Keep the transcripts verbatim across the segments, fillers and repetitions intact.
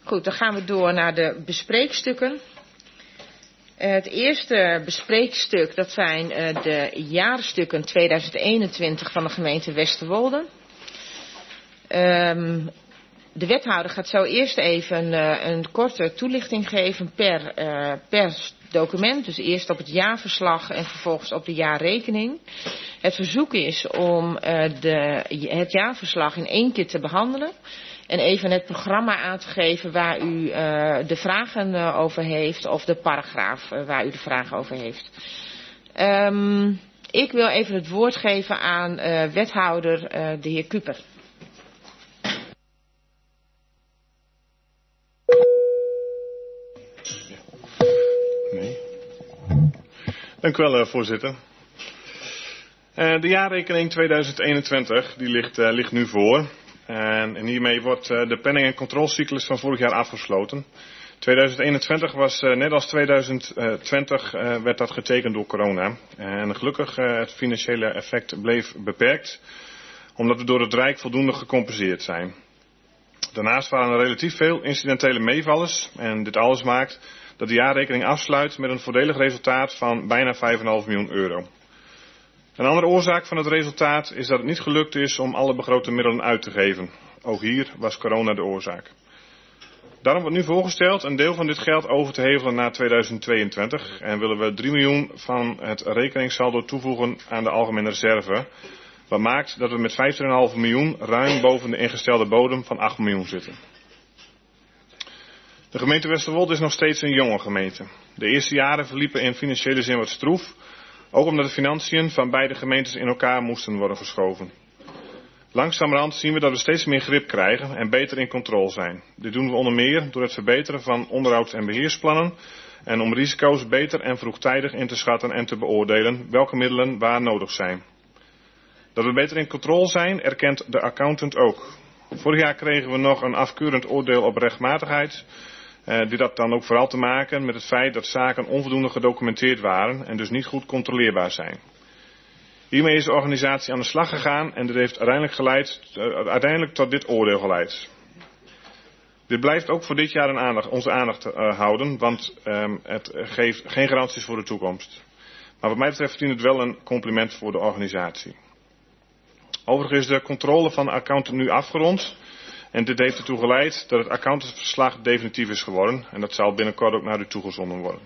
Goed, dan gaan we door naar de bespreekstukken. Uh, het eerste bespreekstuk, dat zijn uh, de jaarstukken tweeduizend eenentwintig van de gemeente Westerwolde. Um, de wethouder gaat zo eerst even uh, een korte toelichting geven per, uh, per document. Dus eerst op het jaarverslag en vervolgens op de jaarrekening. Het verzoek is om uh, de, het jaarverslag in één keer te behandelen. En even het programma aan te geven waar u uh, de vragen uh, over heeft. Of de paragraaf uh, waar u de vragen over heeft. Um, ik wil even het woord geven aan uh, wethouder uh, de heer Kuper. Nee. Dank u wel, uh, voorzitter. Uh, de jaarrekening tweeduizend eenentwintig die ligt, uh, ligt nu voor. En, en hiermee wordt uh, de planning- en controlecyclus van vorig jaar afgesloten. tweeduizend eenentwintig was uh, net als tweeduizend twintig uh, werd dat getekend door corona. En gelukkig uh, het financiële effect bleef beperkt, omdat we door het Rijk voldoende gecompenseerd zijn. Daarnaast waren er relatief veel incidentele meevallers en dit alles maakt dat de jaarrekening afsluit met een voordelig resultaat van bijna vijf komma vijf miljoen euro. Een andere oorzaak van het resultaat is dat het niet gelukt is om alle begrote middelen uit te geven. Ook hier was corona de oorzaak. Daarom wordt nu voorgesteld een deel van dit geld over te hevelen naar tweeduizend tweeëntwintig en willen we drie miljoen van het rekeningssaldo toevoegen aan de algemene reserve. Wat maakt dat we met vijftien komma vijf miljoen ruim boven de ingestelde bodem van acht miljoen zitten. De gemeente Westerwolde is nog steeds een jonge gemeente. De eerste jaren verliepen in financiële zin wat stroef. Ook omdat de financiën van beide gemeentes in elkaar moesten worden verschoven. Langzamerhand zien we dat we steeds meer grip krijgen en beter in controle zijn. Dit doen we onder meer door het verbeteren van onderhouds- en beheersplannen en om risico's beter en vroegtijdig in te schatten en te beoordelen welke middelen waar nodig zijn. Dat we beter in controle zijn erkent de accountant ook. Vorig jaar kregen we nog een afkeurend oordeel op rechtmatigheid. Uh, dit had dan ook vooral te maken met het feit dat zaken onvoldoende gedocumenteerd waren en dus niet goed controleerbaar zijn. Hiermee is de organisatie aan de slag gegaan en dit heeft uiteindelijk, geleid, uh, uiteindelijk tot dit oordeel geleid. Dit blijft ook voor dit jaar een aandacht, onze aandacht uh, houden, want um, het geeft geen garanties voor de toekomst. Maar wat mij betreft verdient het wel een compliment voor de organisatie. Overigens is de controle van de accountant nu afgerond. En dit heeft ertoe geleid dat het accountantsverslag definitief is geworden. En dat zal binnenkort ook naar u toegezonden worden.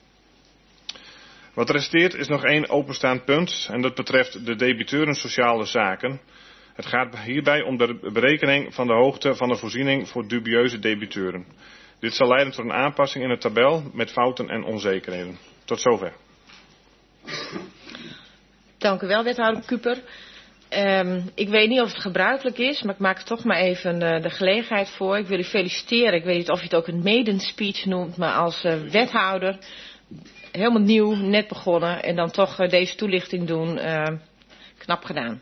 Wat resteert is nog één openstaand punt. En dat betreft de debiteuren sociale zaken. Het gaat hierbij om de berekening van de hoogte van de voorziening voor dubieuze debiteuren. Dit zal leiden tot een aanpassing in de tabel met fouten en onzekerheden. Tot zover. Dank u wel, wethouder Kuper. Um, ik weet niet of het gebruikelijk is, maar ik maak er toch maar even uh, de gelegenheid voor. Ik wil u feliciteren. Ik weet niet of je het ook een maiden speech noemt, maar als uh, wethouder, helemaal nieuw, net begonnen en dan toch uh, deze toelichting doen. Uh, knap gedaan.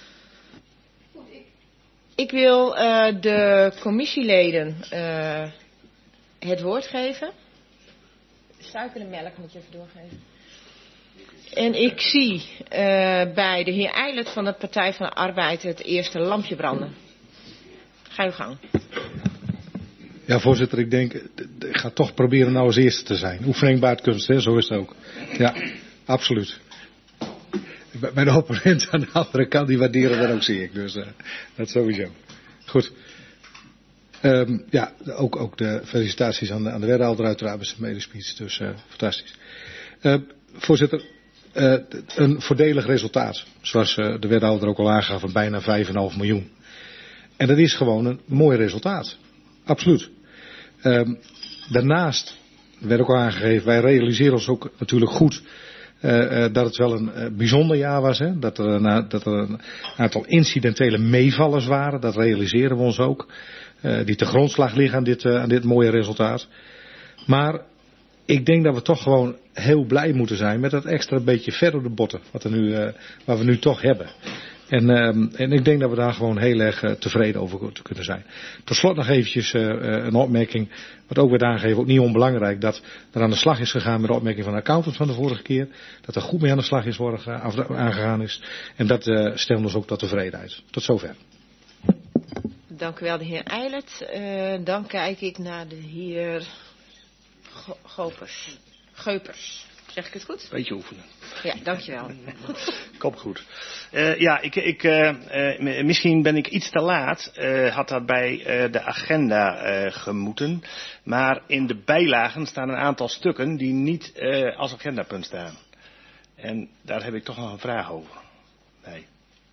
Ik wil uh, de commissieleden uh, het woord geven. Suiker en melk moet je even doorgeven. En ik zie uh, bij de heer Eilert van de Partij van de Arbeid het eerste lampje branden. Ga uw gang. Ja, voorzitter, ik denk, ik ga toch proberen nou als eerste te zijn. Oefening baart kunst, hè? Zo is het ook. Ja, absoluut. Mijn opponent aan de andere kant, die waarderen dat ook, zie ik. Dus uh, dat sowieso. Goed. Um, ja, ook, ook de felicitaties aan de, aan de wethouder uiteraard met zijn medespeech. Dus uh, fantastisch. Uh, voorzitter, uh, een voordelig resultaat. Zoals uh, de wethouder ook al aangaf, van bijna vijf komma vijf miljoen. En dat is gewoon een mooi resultaat. Absoluut. Um, daarnaast werd ook al aangegeven, wij realiseren ons ook natuurlijk goed uh, uh, dat het wel een uh, bijzonder jaar was. Hè? Dat, er een, dat er een aantal incidentele meevallers waren. Dat realiseren we ons ook. Uh, die te grondslag liggen aan dit, uh, aan dit mooie resultaat. Maar ik denk dat we toch gewoon heel blij moeten zijn met dat extra beetje vet op de botten. Wat, er nu, uh, wat we nu toch hebben. En, uh, en ik denk dat we daar gewoon heel erg uh, tevreden over kunnen zijn. Tot slot nog eventjes uh, een opmerking. Wat ook werd aangegeven, ook niet onbelangrijk. Dat er aan de slag is gegaan met de opmerking van de accountant van de vorige keer. Dat er goed mee aan de slag is worden aangegaan is. En dat uh, stelt ons ook tot tevredenheid. Tot zover. Dank u wel, de heer Eilert. Uh, dan kijk ik naar de heer Go- Gopers. Geupers. Zeg ik het goed? Beetje oefenen. Ja, dankjewel. Kom goed. Uh, ja, ik, ik, uh, uh, misschien ben ik iets te laat. Uh, had dat bij uh, de agenda uh, gemoeten. Maar in de bijlagen staan een aantal stukken die niet uh, als agendapunt staan. En daar heb ik toch nog een vraag over. Nee.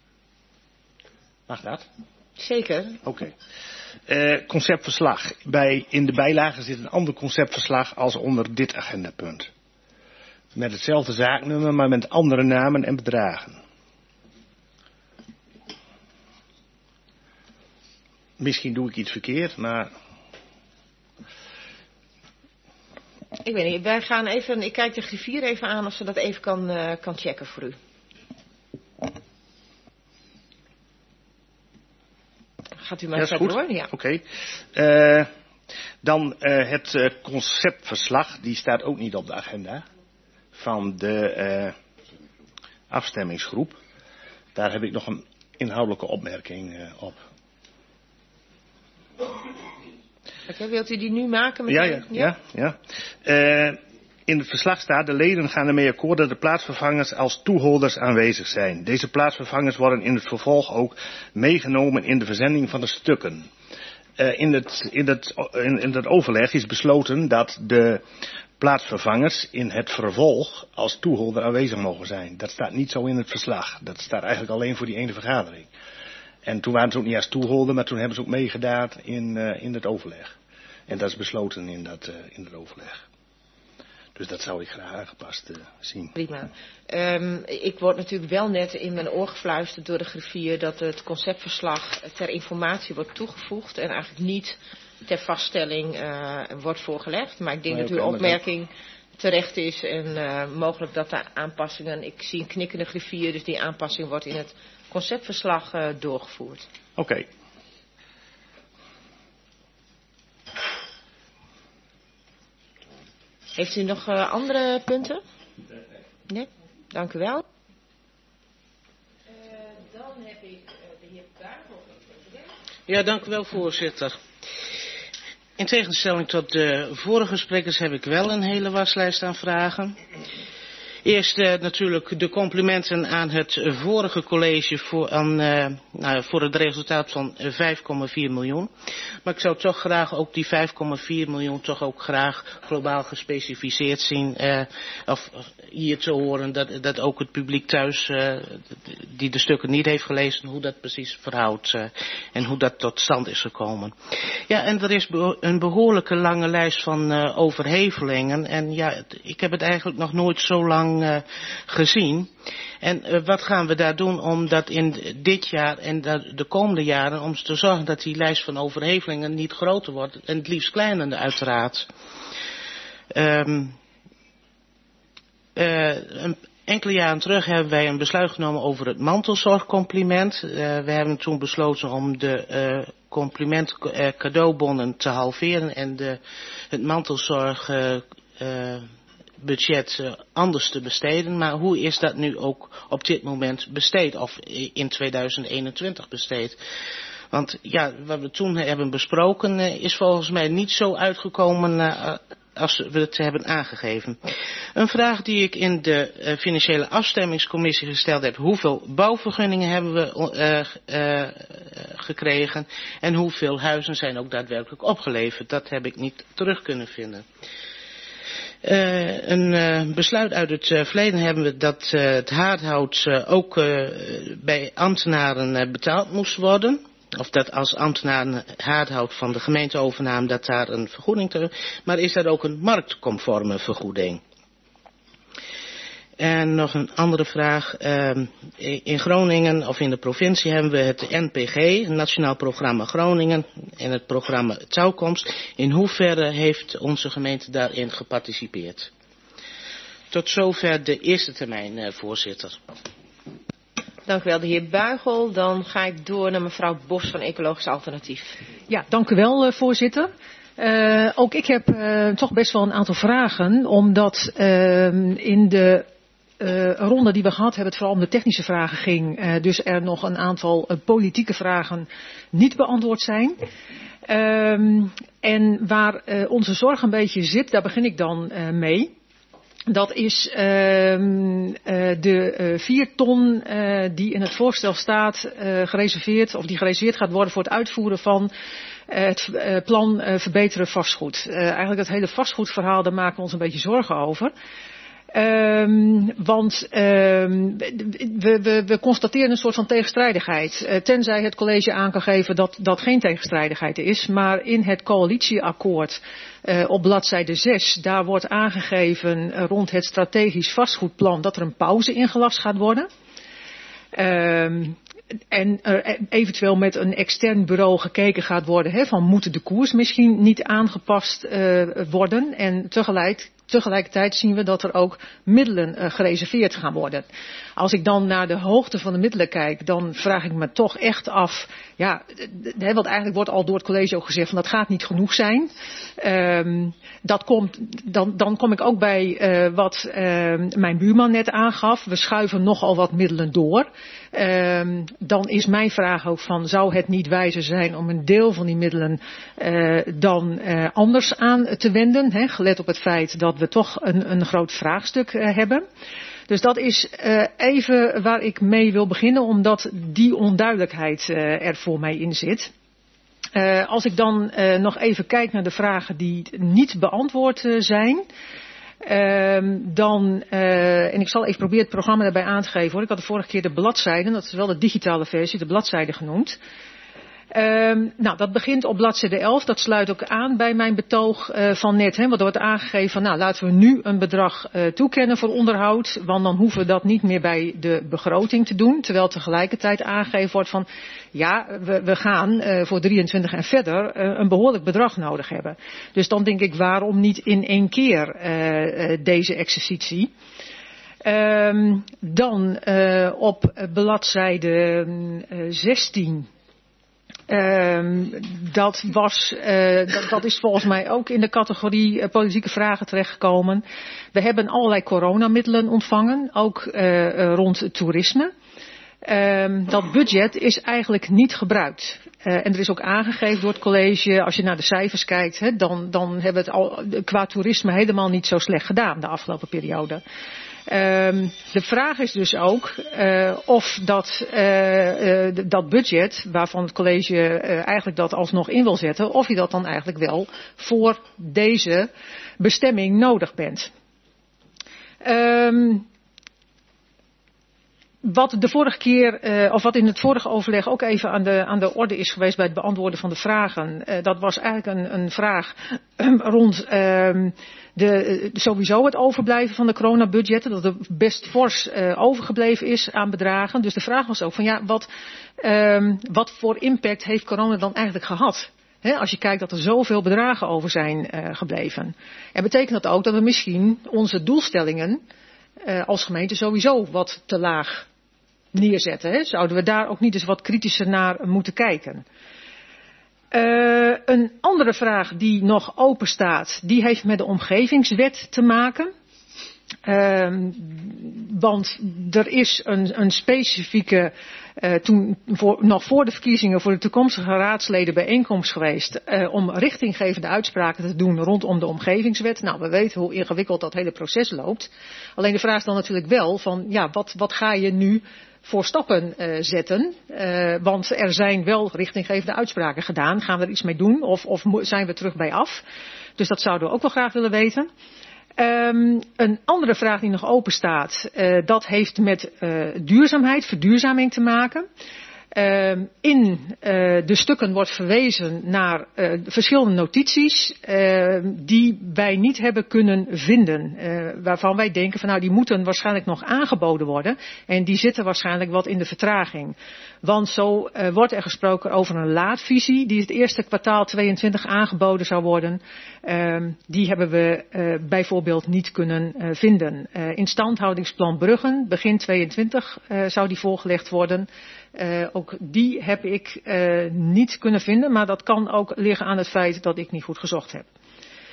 Mag dat? Zeker. Oké. Okay. Uh, conceptverslag. Bij, in de bijlagen zit een ander conceptverslag als onder dit agendapunt. Met hetzelfde zaaknummer, maar met andere namen en bedragen. Misschien doe ik iets verkeerd, maar... Ik weet niet, wij gaan even, ik kijk de griffier even aan of ze dat even kan, uh, kan checken voor u. Gaat u maar ja, verder door? Ja. Oké. Okay. Uh, dan uh, het uh, conceptverslag, die staat ook niet op de agenda. Van de uh, afstemmingsgroep. Daar heb ik nog een inhoudelijke opmerking uh, op. Okay, wilt u die nu maken? Met ja, ja, ja, ja. Uh, in het verslag staat, de leden gaan ermee akkoord dat de plaatsvervangers als toehoorders aanwezig zijn. Deze plaatsvervangers worden in het vervolg ook meegenomen in de verzending van de stukken. Uh, in, het, in, het, in, in het overleg is besloten dat de plaatsvervangers in het vervolg als toehoorder aanwezig mogen zijn. Dat staat niet zo in het verslag. Dat staat eigenlijk alleen voor die ene vergadering. En toen waren ze ook niet als toehoorder, maar toen hebben ze ook meegedaan in, uh, in het overleg. En dat is besloten in dat, uh, in het overleg. Dus dat zou ik graag aangepast uh, zien. Prima. Um, ik word natuurlijk wel net in mijn oor gefluisterd door de griffier dat het conceptverslag ter informatie wordt toegevoegd en eigenlijk niet ter vaststelling uh, wordt voorgelegd. Maar ik denk nee, dat uw opmerking terecht is en uh, mogelijk dat de aanpassingen, ik zie een knikkende griffier, dus die aanpassing wordt in het conceptverslag uh, doorgevoerd. Oké. Okay. Heeft u nog uh, andere punten? Nee? Dank u wel. Uh, dan heb ik uh, de heer Buigel. Ja, dank u wel, voorzitter. In tegenstelling tot de vorige sprekers heb ik wel een hele waslijst aan vragen. Eerst uh, natuurlijk de complimenten aan het vorige college voor, aan, uh, nou, voor het resultaat van vijf komma vier miljoen. Maar ik zou toch graag ook die vijf komma vier miljoen toch ook graag globaal gespecificeerd zien. Uh, of hier te horen dat, dat ook het publiek thuis uh, die de stukken niet heeft gelezen, hoe dat precies verhoudt uh, en hoe dat tot stand is gekomen. Ja, en er is be- een behoorlijke lange lijst van uh, overhevelingen. En ja, het, ik heb het eigenlijk nog nooit zo lang Uh, gezien. En uh, wat gaan we daar doen om dat in dit jaar en de, de komende jaren, om te zorgen dat die lijst van overhevelingen niet groter wordt en het liefst kleiner uiteraard. Um, uh, een, enkele jaren terug hebben wij een besluit genomen over het mantelzorgcompliment. Uh, we hebben toen besloten om de uh, compliment uh, cadeaubonnen te halveren en de, het mantelzorg uh, uh, budget uh, anders te besteden, maar hoe is dat nu ook op dit moment besteed of in tweeduizend eenentwintig besteed? Want ja, wat we toen hebben besproken uh, is volgens mij niet zo uitgekomen uh, als we het hebben aangegeven. Een vraag die ik in de uh, financiële afstemmingscommissie gesteld heb, hoeveel bouwvergunningen hebben we uh, uh, gekregen en hoeveel huizen zijn ook daadwerkelijk opgeleverd? Dat heb ik niet terug kunnen vinden. Uh, een uh, besluit uit het uh, verleden hebben we dat uh, het haardhout uh, ook uh, bij ambtenaren uh, betaald moest worden. Of dat als ambtenaren haardhout van de gemeente overnamen, dat daar een vergoeding te... Maar is dat ook een marktconforme vergoeding? En nog een andere vraag. Uh, in Groningen of in de provincie hebben we het N P G, het Nationaal Programma Groningen, en het programma Touwkomst. In hoeverre heeft onze gemeente daarin geparticipeerd? Tot zover de eerste termijn, uh, voorzitter. Dank u wel, de heer Buigel. Dan ga ik door naar mevrouw Bos van Ecologisch Alternatief. Ja, dank u wel, uh, voorzitter. Uh, ook ik heb uh, toch best wel een aantal vragen, omdat uh, in de uh, ronde die we gehad hebben, het vooral om de technische vragen ging. Uh, dus er nog een aantal uh, politieke vragen niet beantwoord zijn. Um, en waar uh, onze zorg een beetje zit, daar begin ik dan uh, mee. Dat is uh, uh, de uh, vier ton uh, die in het voorstel staat uh, gereserveerd, of die gereserveerd gaat worden voor het uitvoeren van uh, het uh, plan uh, verbeteren vastgoed. Uh, eigenlijk het hele vastgoedverhaal, daar maken we ons een beetje zorgen over. Um, want um, we, we, we constateren een soort van tegenstrijdigheid. Uh, tenzij het college aan kan geven dat dat geen tegenstrijdigheid is. Maar in het coalitieakkoord uh, op bladzijde zes, daar wordt aangegeven uh, rond het strategisch vastgoedplan dat er een pauze ingelast gaat worden. Um, En er eventueel met een extern bureau gekeken gaat worden, hè, van moet de koers misschien niet aangepast uh, worden. En tegelijk, tegelijkertijd zien we dat er ook middelen uh, gereserveerd gaan worden. Als ik dan naar de hoogte van de middelen kijk, dan vraag ik me toch echt af, ja, hè, want eigenlijk wordt al door het college ook gezegd van dat gaat niet genoeg zijn. Um, dat komt, dan, dan kom ik ook bij uh, wat uh, mijn buurman net aangaf. We schuiven nogal wat middelen door. Um, dan is mijn vraag ook van, zou het niet wijzer zijn om een deel van die middelen uh, dan uh, anders aan te wenden, hè, gelet op het feit dat we toch een, een groot vraagstuk uh, hebben. Dus dat is uh, even waar ik mee wil beginnen, omdat die onduidelijkheid uh, er voor mij in zit. Uh, als ik dan uh, nog even kijk naar de vragen die niet beantwoord uh, zijn. Uh, dan, uh, en ik zal even proberen het programma daarbij aan te geven hoor. Ik had de vorige keer de bladzijden, dat is wel de digitale versie, de bladzijde genoemd. Uh, nou, dat begint op bladzijde elf. Dat sluit ook aan bij mijn betoog uh, van net. Hè, want er wordt aangegeven van, nou, laten we nu een bedrag uh, toekennen voor onderhoud. Want dan hoeven we dat niet meer bij de begroting te doen. Terwijl tegelijkertijd aangegeven wordt van, ja, we, we gaan uh, voor drieëntwintig en verder uh, een behoorlijk bedrag nodig hebben. Dus dan denk ik, waarom niet in één keer uh, uh, deze exercitie? Um, dan uh, op bladzijde uh, zestien. Um, dat, was, uh, dat, dat is volgens mij ook in de categorie uh, politieke vragen terechtgekomen. We hebben allerlei coronamiddelen ontvangen, ook uh, uh, rond het toerisme. Um, dat budget is eigenlijk niet gebruikt. Uh, en er is ook aangegeven door het college, als je naar de cijfers kijkt, hè, dan, dan hebben we het al qua toerisme helemaal niet zo slecht gedaan de afgelopen periode. Um, de vraag is dus ook uh, of dat, uh, uh, dat budget, waarvan het college uh, eigenlijk dat alsnog in wil zetten, of je dat dan eigenlijk wel voor deze bestemming nodig bent. Um, Wat de vorige keer, uh, of wat in het vorige overleg ook even aan de, aan de orde is geweest bij het beantwoorden van de vragen. Uh, dat was eigenlijk een, een vraag rond uh, de, uh, sowieso het overblijven van de coronabudgetten. Dat er best fors uh, overgebleven is aan bedragen. Dus de vraag was ook van ja, wat, uh, wat voor impact heeft corona dan eigenlijk gehad? He, als je kijkt dat er zoveel bedragen over zijn uh, gebleven. En betekent dat ook dat we misschien onze doelstellingen uh, als gemeente sowieso wat te laag neerzetten. He? Zouden we daar ook niet eens wat kritischer naar moeten kijken? Uh, een andere vraag die nog open staat, die heeft met de omgevingswet te maken. Uh, want er is een, een specifieke, uh, toen voor, nog voor de verkiezingen voor de toekomstige raadsleden bijeenkomst geweest uh, om richtinggevende uitspraken te doen rondom de omgevingswet. Nou, we weten hoe ingewikkeld dat hele proces loopt. Alleen de vraag is dan natuurlijk wel van, ja, wat, wat ga je nu voor stappen uh, zetten? Uh, want er zijn wel richtinggevende uitspraken gedaan. Gaan we er iets mee doen of, of zijn we terug bij af? Dus dat zouden we ook wel graag willen weten. Um, een andere vraag die nog open staat, uh, dat heeft met uh, duurzaamheid, verduurzaming te maken. Uh, in uh, de stukken wordt verwezen naar uh, verschillende notities uh, die wij niet hebben kunnen vinden. Uh, waarvan wij denken van nou die moeten waarschijnlijk nog aangeboden worden. En die zitten waarschijnlijk wat in de vertraging. Want zo uh, wordt er gesproken over een laadvisie die het eerste kwartaal tweeëntwintig aangeboden zou worden. Uh, die hebben we uh, bijvoorbeeld niet kunnen uh, vinden. Uh, instandhoudingsplan Bruggen, begin tweeëntwintig uh, zou die voorgelegd worden. Uh, ook die heb ik uh, niet kunnen vinden, maar dat kan ook liggen aan het feit dat ik niet goed gezocht heb.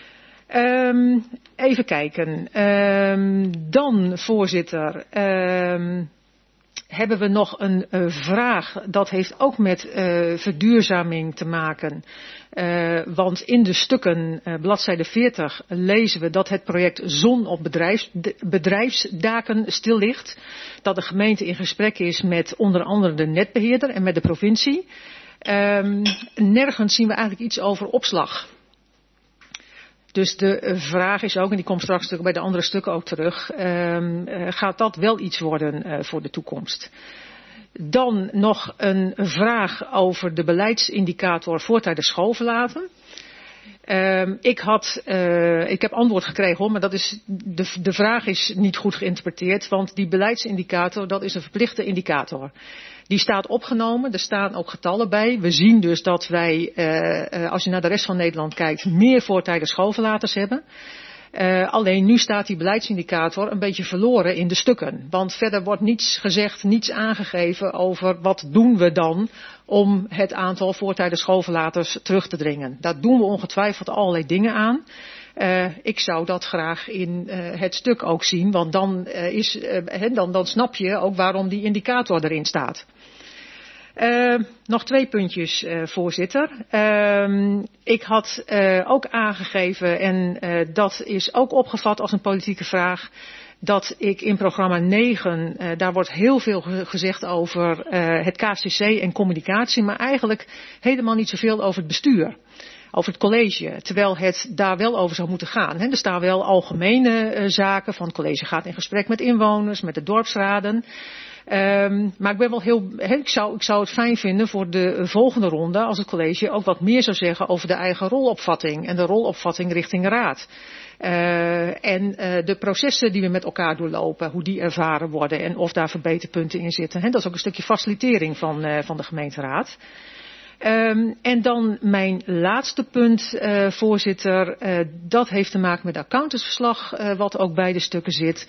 Um, even kijken. Um, dan, voorzitter, um, hebben we nog een uh, vraag. Dat heeft ook met uh, verduurzaming te maken. Uh, want in de stukken, uh, bladzijde veertig, lezen we dat het project Zon op bedrijfs, bedrijfsdaken stil ligt. Dat de gemeente in gesprek is met onder andere de netbeheerder en met de provincie. Um, nergens zien we eigenlijk iets over opslag. Dus de vraag is ook, en die komt straks bij de andere stukken ook terug, um, uh, gaat dat wel iets worden uh, voor de toekomst? Dan nog een vraag over de beleidsindicator voortijdig schoolverlaten. Um, ik, had, uh, ik heb antwoord gekregen hoor, maar dat is, de, de vraag is niet goed geïnterpreteerd, want die beleidsindicator, dat is een verplichte indicator. Die staat opgenomen, er staan ook getallen bij. We zien dus dat wij, uh, als je naar de rest van Nederland kijkt, meer voortijdig schoolverlaters hebben. Uh, alleen nu staat die beleidsindicator een beetje verloren in de stukken. Want verder wordt niets gezegd, niets aangegeven over wat doen we dan om het aantal voortijdig schoolverlaters terug te dringen. Daar doen we ongetwijfeld allerlei dingen aan. Uh, ik zou dat graag in uh, het stuk ook zien, want dan, uh, is, uh, he, dan, dan snap je ook waarom die indicator erin staat. Uh, nog twee puntjes, uh, voorzitter. Uh, ik had uh, ook aangegeven, en uh, dat is ook opgevat als een politieke vraag, dat ik in programma negen, uh, daar wordt heel veel gezegd over uh, het K C C en communicatie, maar eigenlijk helemaal niet zoveel over het bestuur. Over het college, terwijl het daar wel over zou moeten gaan. He, er staan wel algemene uh, zaken van het college gaat in gesprek met inwoners, met de dorpsraden. Um, maar ik ben wel heel, he, ik, zou, ik zou het fijn vinden voor de volgende ronde als het college ook wat meer zou zeggen over de eigen rolopvatting en de rolopvatting richting raad. Uh, en uh, de processen die we met elkaar doorlopen, hoe die ervaren worden en of daar verbeterpunten in zitten. He, dat is ook een stukje facilitering van, uh, van de gemeenteraad. Um, en dan mijn laatste punt, uh, voorzitter, uh, dat heeft te maken met het accountantsverslag, uh, wat ook bij de stukken zit.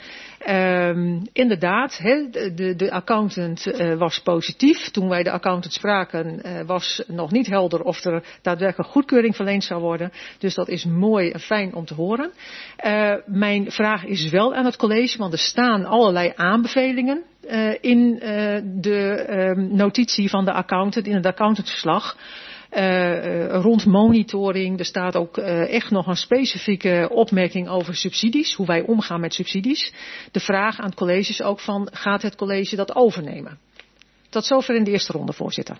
Um, inderdaad, he, de, de accountant uh, was positief. Toen wij de accountant spraken, uh, was nog niet helder of er daadwerkelijk goedkeuring verleend zou worden. Dus dat is mooi en fijn om te horen. Uh, mijn vraag is wel aan het college, want er staan allerlei aanbevelingen Uh, in uh, de uh, notitie van de accountant, in het accountantsverslag, uh, uh, rond monitoring. Er staat ook uh, echt nog een specifieke opmerking over subsidies, hoe wij omgaan met subsidies. De vraag aan het college is ook van, gaat het college dat overnemen? Tot zover in de eerste ronde, voorzitter.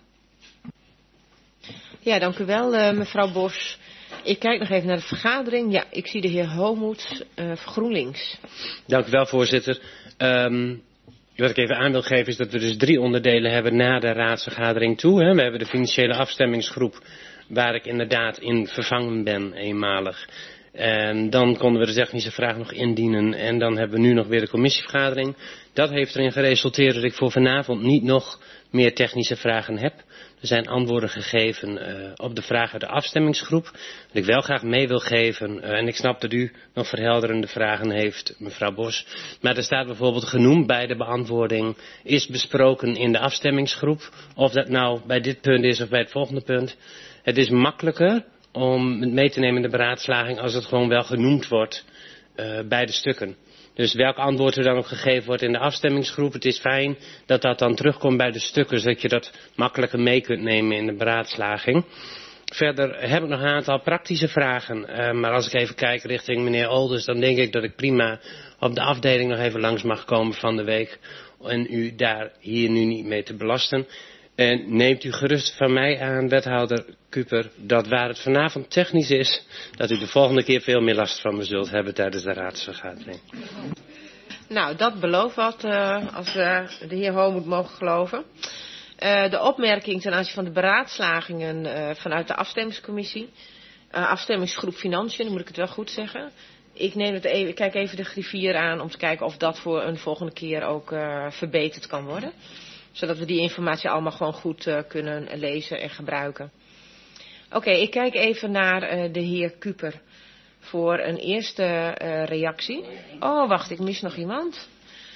Ja, dank u wel, uh, mevrouw Bos. Ik kijk nog even naar de vergadering. Ja, ik zie de heer Homoet, uh, GroenLinks. Dank u wel, voorzitter. Um... Wat ik even aan wil geven is dat we dus drie onderdelen hebben na de raadsvergadering toe. Hè. We hebben de financiële afstemmingsgroep waar ik inderdaad in vervangen ben eenmalig. En dan konden we de technische vraag nog indienen en dan hebben we nu nog weer de commissievergadering. Dat heeft erin geresulteerd dat ik voor vanavond niet nog meer technische vragen heb. Er zijn antwoorden gegeven uh, op de vragen uit de afstemmingsgroep. Wat ik wel graag mee wil geven, uh, en ik snap dat u nog verhelderende vragen heeft, mevrouw Bos. Maar er staat bijvoorbeeld genoemd bij de beantwoording, is besproken in de afstemmingsgroep. Of dat nou bij dit punt is of bij het volgende punt. Het is makkelijker om het mee te nemen in de beraadslaging als het gewoon wel genoemd wordt uh, bij de stukken. Dus welk antwoord er dan ook gegeven wordt in de afstemmingsgroep. Het is fijn dat dat dan terugkomt bij de stukken, zodat je dat makkelijker mee kunt nemen in de beraadslaging. Verder heb ik nog een aantal praktische vragen. Uh, maar als ik even kijk richting meneer Olders, dan denk ik dat ik prima op de afdeling nog even langs mag komen van de week. En u daar hier nu niet mee te belasten. En neemt u gerust van mij aan, wethouder Kuper, dat waar het vanavond technisch is, dat u de volgende keer veel meer last van me zult hebben tijdens de raadsvergadering. Nou, dat belooft wat, uh, als we de heer Homoet mogen geloven. Uh, de opmerking ten aanzien van de beraadslagingen uh, vanuit de afstemmingscommissie, uh, afstemmingsgroep Financiën, dan moet ik het wel goed zeggen. Ik neem het even, ik kijk even de griffier aan om te kijken of dat voor een volgende keer ook uh, verbeterd kan worden. Zodat we die informatie allemaal gewoon goed uh, kunnen lezen en gebruiken. Oké, okay, ik kijk even naar uh, de heer Kuper voor een eerste uh, reactie. Oh, wacht, ik mis nog iemand.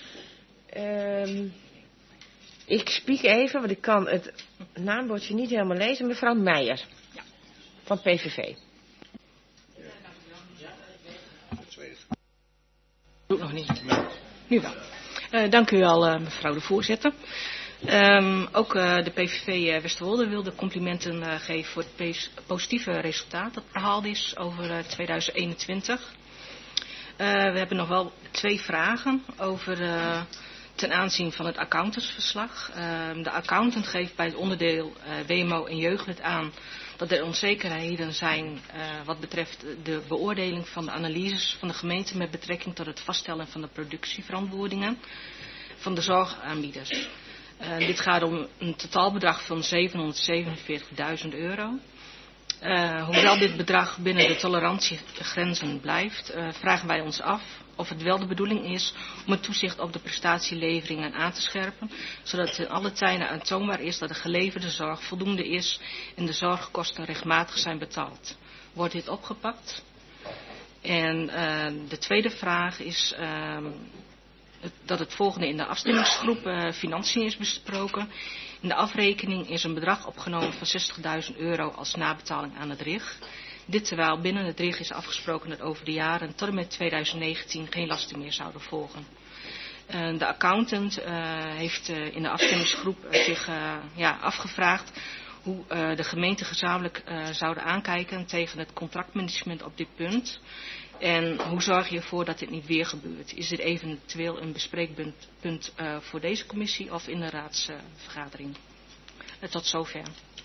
Um, ik spiek even, want ik kan het naambordje niet helemaal lezen. Mevrouw Meijer, van P V V. Doe ik nog niet. Nu wel. Uh, dank u wel, uh, mevrouw de voorzitter. Um, ook uh, de P V V uh, Westerwolde wil de complimenten uh, geven voor het positieve resultaat dat behaald is over uh, tweeduizend eenentwintig. Uh, we hebben nog wel twee vragen over uh, ten aanzien van het accountantsverslag. Uh, de accountant geeft bij het onderdeel uh, W M O en jeugdlid aan dat er onzekerheden zijn uh, wat betreft de beoordeling van de analyses van de gemeente met betrekking tot het vaststellen van de productieverantwoordingen van de zorgaanbieders. Uh, dit gaat om een totaalbedrag van zevenhonderdzevenenveertigduizend euro. Uh, hoewel dit bedrag binnen de tolerantiegrenzen blijft, uh, vragen wij ons af of het wel de bedoeling is om het toezicht op de prestatieleveringen aan te scherpen, zodat in alle tijden aantoonbaar is dat de geleverde zorg voldoende is en de zorgkosten rechtmatig zijn betaald. Wordt dit opgepakt? En uh, de tweede vraag is uh, dat het volgende in de afstemmingsgroep uh, financiën is besproken. In de afrekening is een bedrag opgenomen van zestigduizend euro als nabetaling aan het R I G. Dit terwijl binnen het R I G is afgesproken dat over de jaren tot en met tweeduizend negentien geen lasten meer zouden volgen. Uh, de accountant uh, heeft uh, in de afstemmingsgroep uh, zich uh, ja, afgevraagd hoe uh, de gemeenten gezamenlijk uh, zouden aankijken tegen het contractmanagement op dit punt. En hoe zorg je ervoor dat dit niet weer gebeurt? Is dit eventueel een bespreekpunt punt, uh, voor deze commissie of in de raadsvergadering? Uh, tot zover.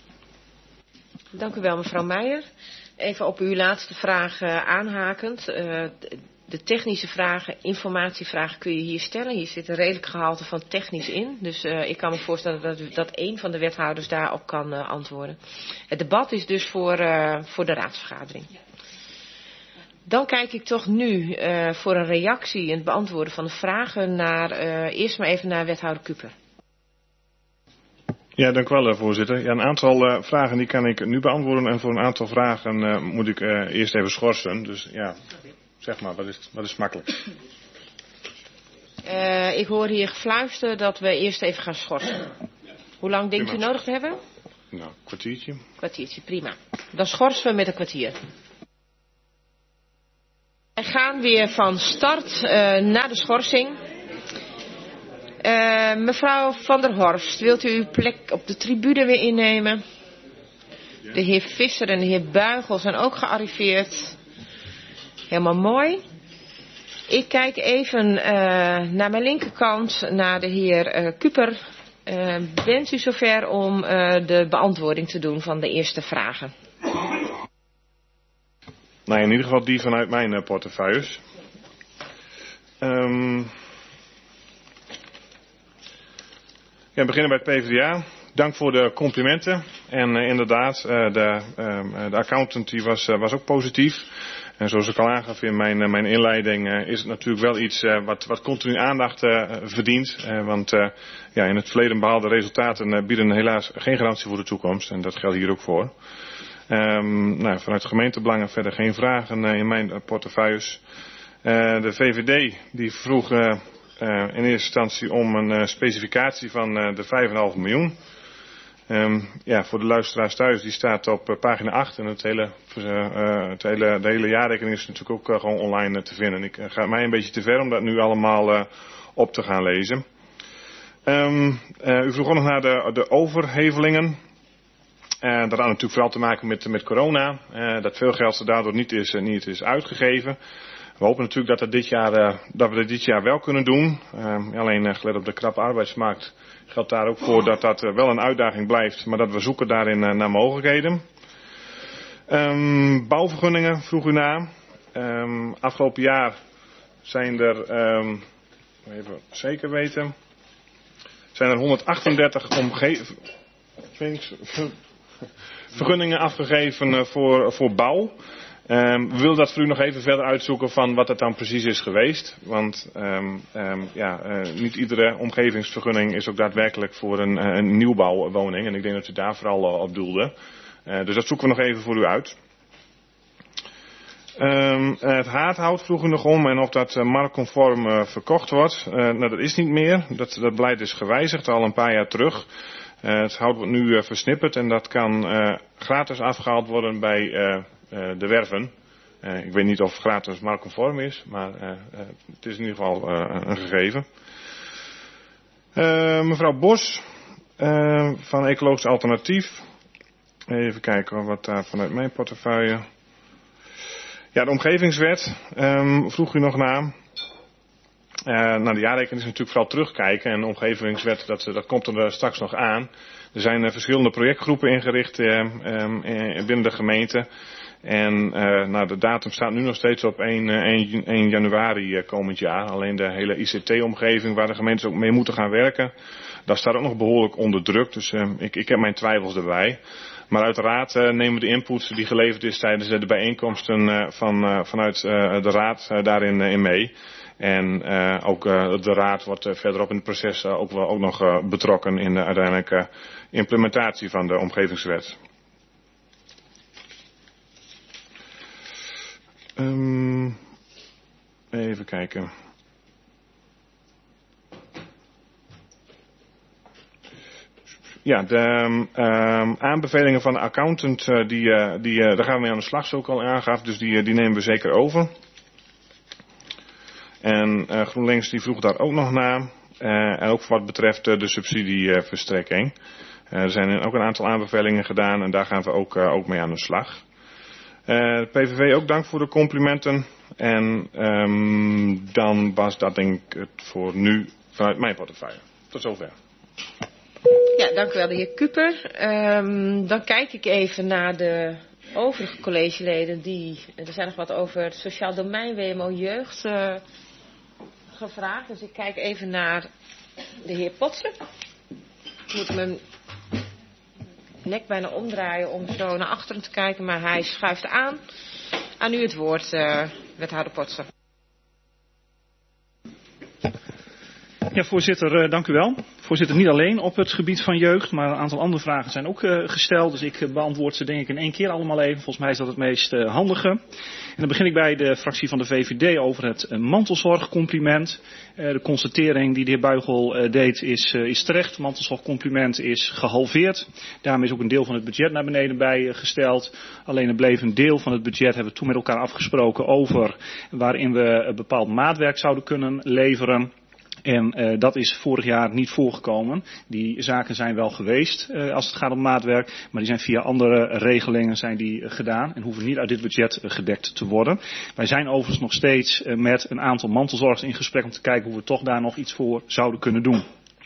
Dank u wel, mevrouw Meijer. Even op uw laatste vraag uh, aanhakend. Uh, de technische vragen, informatievragen kun je hier stellen. Hier zit een redelijk gehalte van technisch in. Dus uh, ik kan me voorstellen dat, dat één van de wethouders daarop kan uh, antwoorden. Het debat is dus voor, uh, voor de raadsvergadering. Dan kijk ik toch nu uh, voor een reactie en het beantwoorden van de vragen naar, uh, eerst maar even naar wethouder Kuper. Ja, dank u wel, voorzitter. Ja, een aantal uh, vragen die kan ik nu beantwoorden en voor een aantal vragen uh, moet ik uh, eerst even schorsen. Dus ja, zeg maar, wat is, wat is makkelijk? Uh, ik hoor hier gefluister dat we eerst even gaan schorsen. Hoe lang denkt u nodig te hebben? Nou, een kwartiertje. Kwartiertje, prima. Dan schorsen we met een kwartier. Wij gaan weer van start uh, naar de schorsing. Uh, mevrouw Van der Horst, wilt u uw plek op de tribune weer innemen? De heer Visser en de heer Buigel zijn ook gearriveerd. Helemaal mooi. Ik kijk even uh, naar mijn linkerkant, naar de heer uh, Kuper. Uh, bent u zover om uh, de beantwoording te doen van de eerste vragen? Nou, in ieder geval die vanuit mijn uh, portefeuilles. Um, ja, we beginnen bij het P v d A. Dank voor de complimenten. En uh, inderdaad, uh, de, uh, de accountant die was, uh, was ook positief. En zoals ik al aangaf in mijn, uh, mijn inleiding uh, is het natuurlijk wel iets uh, wat, wat continu aandacht uh, verdient. Uh, want uh, ja, in het verleden behaalde resultaten uh, bieden helaas geen garantie voor de toekomst. En dat geldt hier ook voor. Um, nou, vanuit gemeentebelangen verder geen vragen uh, in mijn uh, portefeuilles. Uh, de V V D die vroeg uh, uh, in eerste instantie om een uh, specificatie van uh, de vijf komma vijf miljoen. Um, ja, voor de luisteraars thuis, die staat op uh, pagina acht en het hele, uh, uh, het hele, de hele jaarrekening is natuurlijk ook uh, gewoon online uh, te vinden. Ik uh, ga mij een beetje te ver om dat nu allemaal uh, op te gaan lezen. Um, uh, u vroeg ook nog naar de, de overhevelingen. Uh, dat had natuurlijk vooral te maken met, met corona. Uh, dat veel geld er daardoor niet is, uh, niet is uitgegeven. We hopen natuurlijk dat, dat, dit jaar, uh, dat we dat dit jaar wel kunnen doen. Uh, alleen uh, gelet op de krappe arbeidsmarkt geldt daar ook voor dat dat uh, wel een uitdaging blijft. Maar dat we zoeken daarin uh, naar mogelijkheden. Um, bouwvergunningen vroeg u na. Um, afgelopen jaar zijn er, um, even zeker weten, zijn er honderdachtendertig omgevings... vergunningen afgegeven voor, voor bouw. Um, we willen dat voor u nog even verder uitzoeken van wat het dan precies is geweest. Want um, um, ja, uh, niet iedere omgevingsvergunning is ook daadwerkelijk voor een, een nieuwbouwwoning. En ik denk dat u daar vooral op doelde. Uh, dus dat zoeken we nog even voor u uit. Um, het haardhout vroeg u nog om en of dat uh, marktconform uh, verkocht wordt. Uh, nou, dat is niet meer. Dat, dat beleid is gewijzigd al een paar jaar terug. Uh, het hout wordt nu uh, versnipperd en dat kan uh, gratis afgehaald worden bij uh, uh, de werven. Uh, ik weet niet of gratis marktconform is, maar uh, uh, het is in ieder geval uh, een gegeven. Uh, mevrouw Bos uh, van Ecologisch Alternatief. Even kijken wat daar vanuit mijn portefeuille. Ja, de omgevingswet um, vroeg u nog naar. Uh, nou, de jaarrekening is natuurlijk vooral terugkijken en de omgevingswet, dat, dat komt er straks nog aan. Er zijn uh, verschillende projectgroepen ingericht uh, um, binnen de gemeente. En uh, nou, de datum staat nu nog steeds op één januari uh, komend jaar. Alleen de hele I C T-omgeving waar de gemeentes ook mee moeten gaan werken, daar staat ook nog behoorlijk onder druk. Dus uh, ik, ik heb mijn twijfels erbij. Maar uiteraard uh, nemen we de input die geleverd is tijdens de bijeenkomsten uh, van, uh, vanuit uh, de raad uh, daarin uh, in mee. En uh, ook uh, de raad wordt uh, verderop in het proces uh, ook, wel, ook nog uh, betrokken in de uiteindelijke implementatie van de omgevingswet. Um, even kijken. Ja, de um, aanbevelingen van de accountant, uh, die, uh, die, uh, daar gaan we mee aan de slag, zo ik al aangaf. Dus die, uh, die nemen we zeker over. En uh, GroenLinks die vroeg daar ook nog naar. Uh, en ook wat betreft uh, de subsidieverstrekking. Uh, er zijn ook een aantal aanbevelingen gedaan en daar gaan we ook, uh, ook mee aan de slag. Uh, de P V V ook dank voor de complimenten. En um, dan was dat denk ik het voor nu vanuit mijn portefeuille. Tot zover. Ja, dank u wel de heer Kuper. Um, dan kijk ik even naar de overige collegeleden. Die, er zijn nog wat over het sociaal domein, W M O Jeugd uh, gevraagd. Dus ik kijk even naar de heer Potsen. Ik moet mijn nek bijna omdraaien om zo naar achteren te kijken, maar hij schuift aan. Aan u het woord, uh, wethouder Potsen. Ja, voorzitter, uh, dank u wel. Voorzitter, niet alleen op het gebied van jeugd, maar een aantal andere vragen zijn ook uh, gesteld. Dus ik uh, beantwoord ze denk ik in één keer allemaal even. Volgens mij is dat het meest uh, handige. En dan begin ik bij de fractie van de V V D over het uh, mantelzorgcompliment. Uh, de constatering die de heer Buigel uh, deed is, uh, is terecht. Mantelzorgcompliment is gehalveerd. Daarmee is ook een deel van het budget naar beneden bij uh, gesteld. Alleen er bleef een deel van het budget, hebben we toen met elkaar afgesproken over, waarin we uh, bepaald maatwerk zouden kunnen leveren. En uh, dat is vorig jaar niet voorgekomen. Die zaken zijn wel geweest uh, als het gaat om maatwerk. Maar die zijn via andere regelingen zijn die, uh, gedaan. En hoeven niet uit dit budget uh, gedekt te worden. Wij zijn overigens nog steeds uh, met een aantal mantelzorgers in gesprek om te kijken hoe we toch daar nog iets voor zouden kunnen doen.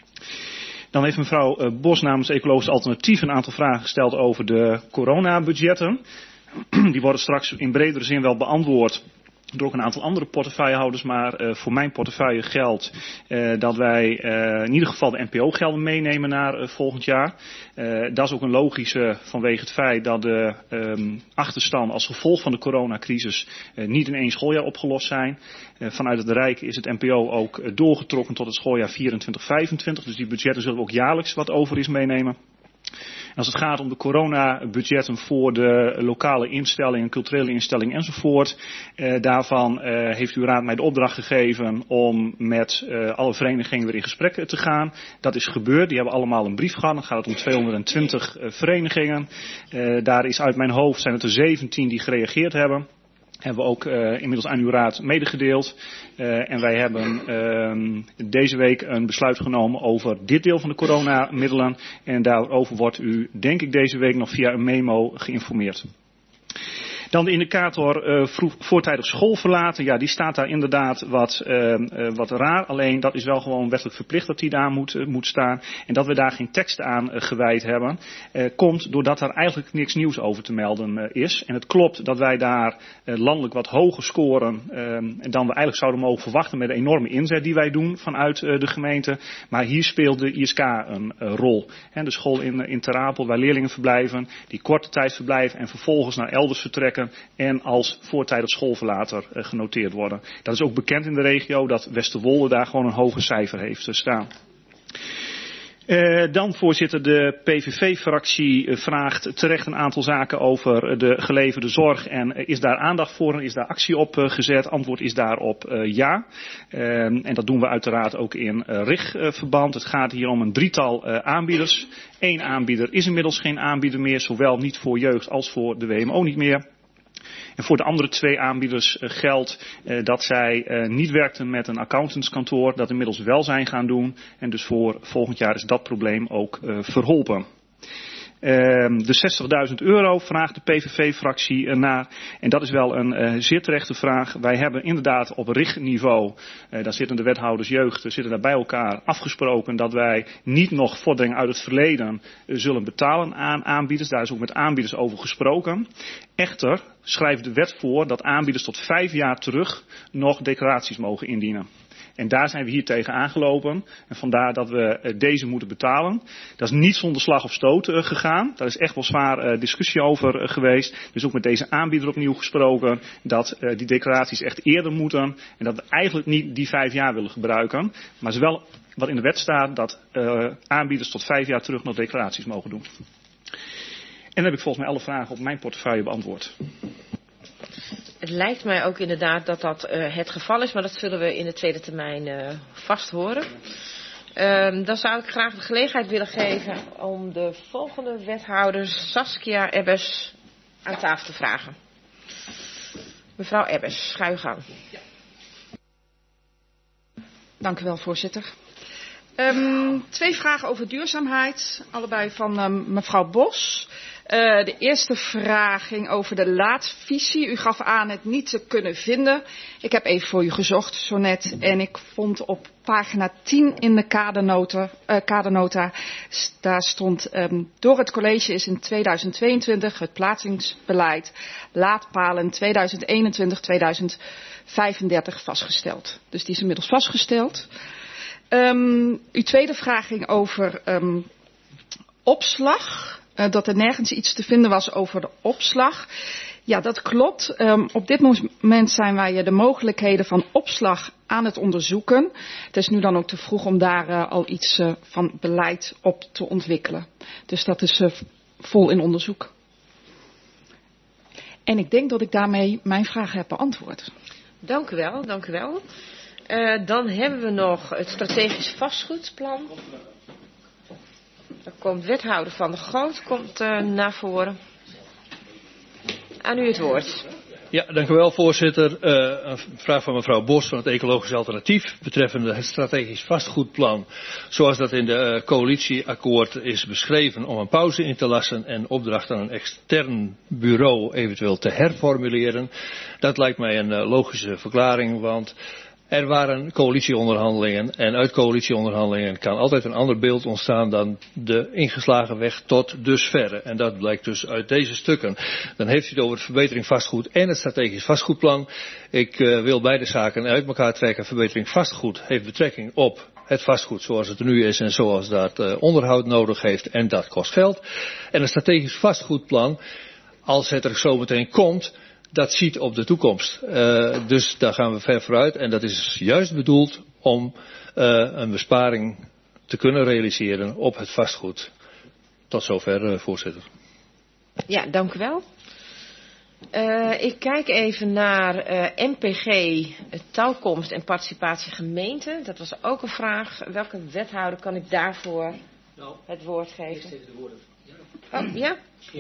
Dan heeft mevrouw uh, Bos namens Ecologisch Alternatief een aantal vragen gesteld over de coronabudgetten. Die worden straks in bredere zin wel beantwoord door ook een aantal andere portefeuillehouders, maar uh, voor mijn portefeuille geldt uh, dat wij uh, in ieder geval de N P O-gelden meenemen naar uh, volgend jaar. Uh, dat is ook een logische vanwege het feit dat de um, achterstand als gevolg van de coronacrisis uh, niet in één schooljaar opgelost zijn. Uh, vanuit het Rijk is het N P O ook uh, doorgetrokken tot het schooljaar vierentwintig vijfentwintig, dus die budgetten zullen we ook jaarlijks wat over is meenemen. En als het gaat om de coronabudgetten voor de lokale instellingen, culturele instellingen enzovoort, eh, daarvan eh, heeft uw raad mij de opdracht gegeven om met eh, alle verenigingen weer in gesprek te gaan. Dat is gebeurd, die hebben allemaal een brief gehad. Dan gaat het om tweehonderdtwintig eh, verenigingen. Eh, daar is uit mijn hoofd zijn het er zeventien die gereageerd hebben. Hebben we ook uh, inmiddels aan uw raad medegedeeld. Uh, en wij hebben uh, deze week een besluit genomen over dit deel van de coronamiddelen. En daarover wordt u, denk ik, deze week nog via een memo geïnformeerd. Dan de indicator uh, vroeg, voortijdig school verlaten. Ja, die staat daar inderdaad wat, uh, uh, wat raar. Alleen dat is wel gewoon wettelijk verplicht dat die daar moet, uh, moet staan. En dat we daar geen tekst aan uh, gewijd hebben, uh, komt doordat er eigenlijk niks nieuws over te melden uh, is. En het klopt dat wij daar uh, landelijk wat hoger scoren uh, dan we eigenlijk zouden mogen verwachten met de enorme inzet die wij doen vanuit uh, de gemeente. Maar hier speelt de I S K een uh, rol. En de school in, in Ter Apel waar leerlingen verblijven, die korte tijd verblijven en vervolgens naar elders vertrekken en als voortijdig schoolverlater uh, genoteerd worden. Dat is ook bekend in de regio dat Westerwolde daar gewoon een hoger cijfer heeft uh, staan. Uh, dan, voorzitter, de P V V-fractie uh, vraagt terecht een aantal zaken over de geleverde zorg. En uh, is daar aandacht voor en is daar actie op uh, gezet? Antwoord is daarop uh, ja. Uh, en dat doen we uiteraard ook in uh, R I G-verband. Het gaat hier om een drietal uh, aanbieders. Eén aanbieder is inmiddels geen aanbieder meer, zowel niet voor jeugd als voor de W M O niet meer. En voor de andere twee aanbieders uh, geldt uh, dat zij uh, niet werkten met een accountantskantoor, dat inmiddels wel zijn gaan doen. En dus voor volgend jaar is dat probleem ook uh, verholpen. Uh, de zestigduizend euro vraagt de P V V-fractie uh, naar. En dat is wel een uh, zeer terechte vraag. Wij hebben inderdaad op richtniveau, uh, daar zitten de wethouders jeugd, zitten daar bij elkaar afgesproken dat wij niet nog vorderingen uit het verleden uh, zullen betalen aan aanbieders. Daar is ook met aanbieders over gesproken. Echter schrijft de wet voor dat aanbieders tot vijf jaar terug nog declaraties mogen indienen. En daar zijn we hier tegen aangelopen. En vandaar dat we deze moeten betalen. Dat is niet zonder slag of stoot uh, gegaan. Daar is echt wel zwaar uh, discussie over uh, geweest. Dus ook met deze aanbieder opnieuw gesproken. Dat uh, die declaraties echt eerder moeten. En dat we eigenlijk niet die vijf jaar willen gebruiken. Maar het is wel wat in de wet staat dat uh, aanbieders tot vijf jaar terug nog declaraties mogen doen. En dan heb ik volgens mij alle vragen op mijn portefeuille beantwoord. Het lijkt mij ook inderdaad dat dat uh, het geval is, maar dat zullen we in de tweede termijn uh, vast horen. Uh, dan zou ik graag de gelegenheid willen geven om de volgende wethouder Saskia Ebbes aan tafel te vragen. Mevrouw Ebbes, ga uw gang. Ja. Dank u wel, voorzitter. Um, twee vragen over duurzaamheid, allebei van um, mevrouw Bos. Uh, de eerste vraag ging over de laadvisie. U gaf aan het niet te kunnen vinden. Ik heb even voor u gezocht, zo net. En ik vond op pagina tien in de kadernota, uh, kadernota daar stond um, door het college is in tweeduizend tweeëntwintig het plaatsingsbeleid laadpalen tweeduizend eenentwintig tot tweeduizend vijfendertig vastgesteld. Dus die is inmiddels vastgesteld. Um, uw tweede vraag ging over um, opslag. Uh, dat er nergens iets te vinden was over de opslag. Ja, dat klopt. Um, op dit moment zijn wij de mogelijkheden van opslag aan het onderzoeken. Het is nu dan ook te vroeg om daar uh, al iets uh, van beleid op te ontwikkelen. Dus dat is uh, vol in onderzoek. En ik denk dat ik daarmee mijn vraag heb beantwoord. Dank u wel, dank u wel. Uh, dan hebben we nog het strategisch vastgoedplan. Dan komt wethouder Van der Goot komt, uh, naar voren. Aan u het woord. Ja, dank u wel, voorzitter. Uh, een vraag van mevrouw Bos van het Ecologisch Alternatief betreffende het strategisch vastgoedplan. Zoals dat in de uh, coalitieakkoord is beschreven om een pauze in te lassen en opdracht aan een extern bureau eventueel te herformuleren. Dat lijkt mij een uh, logische verklaring, want er waren coalitieonderhandelingen en uit coalitieonderhandelingen kan altijd een ander beeld ontstaan dan de ingeslagen weg tot dusverre. En dat blijkt dus uit deze stukken. Dan heeft u het over het verbetering vastgoed en het strategisch vastgoedplan. Ik uh, wil beide zaken uit elkaar trekken. Verbetering vastgoed heeft betrekking op het vastgoed zoals het er nu is en zoals dat uh, onderhoud nodig heeft en dat kost geld. En het strategisch vastgoedplan, als het er zo meteen komt, dat ziet op de toekomst. Uh, dus daar gaan we ver vooruit. En dat is juist bedoeld om uh, een besparing te kunnen realiseren op het vastgoed. Tot zover, uh, voorzitter. Ja, dank u wel. Uh, ik kijk even naar uh, M P G, touwkomst en participatie gemeente. Dat was ook een vraag. Welke wethouder kan ik daarvoor het woord geven? Oh, ja?